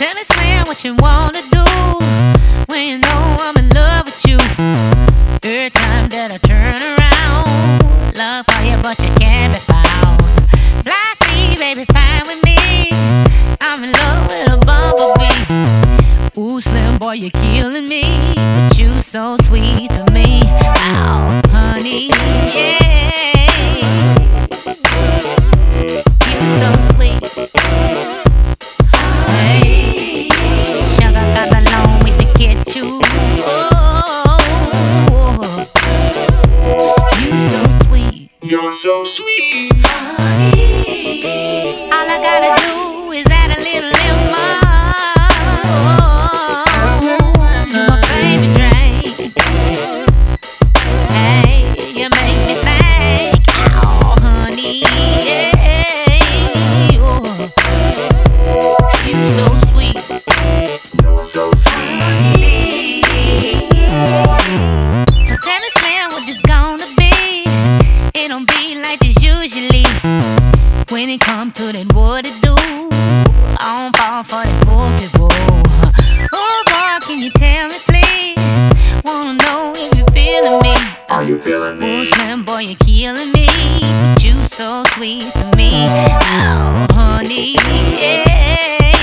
tell me, Slim, what you wanna do when you know I'm in love with you. Every time that I turn around, love for you, but you can't be found. Fly free, baby, fine with me. I'm in love with a bumblebee. Ooh, Slim boy, you're killing me, but you so sweet to me. Oh, honey, yeah. You so sweet. Hey, sugar got along with the kid too. Oh, you so sweet. You're so sweet. Honey, all I gotta do is add a little more. You're my baby drink. Hey, you make me think. Oh, honey, yeah. Oh, you so sweet. You're so sweet. So tell me, Slim, what this gonna be? It don't be like this usually. When it come to that, what it do? I don't fall for that boogie woo. Oh boy, can you tell me please? Wanna know if you're feeling me. Are you feeling me? Oh, Slim boy, you're killing me, but you so sweet to me. Oh, honey, yeah.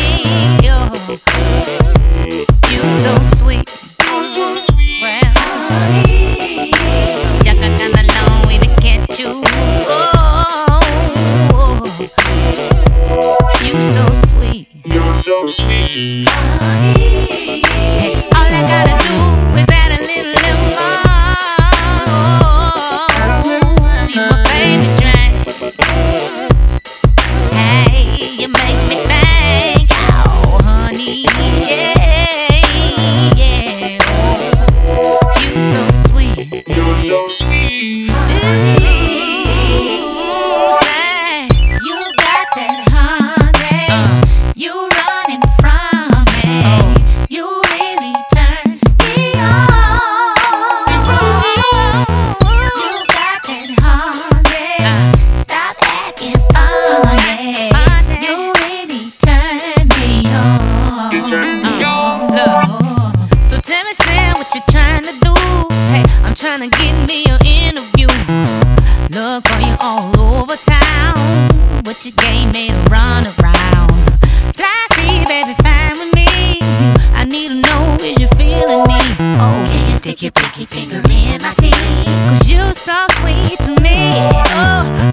You so sweet. You're so sweet. Well, honey, Chaka got along with the cat you. Oh, you so sweet. You're so sweet. Honey, all I gotta do is add a little more. You my baby drink. Hey, you make me think. Oh, honey, yeah, yeah. Oh, you so sweet. You're so sweet. Ooh, say, you got that honey. You running from me. You really turn me on. You got that honey. Stop acting funny. You really turn me on. You turn me on. Look, so tell me, Slim, what you trying to do? Hey, I'm trying to get me an interview. Look for you all over town, but you gave me a run around. Fly free, baby, fine with me. I need to know, is you feeling me? Oh, can you stick your pinky finger in my teeth? 'Cause you're so sweet to me. Oh,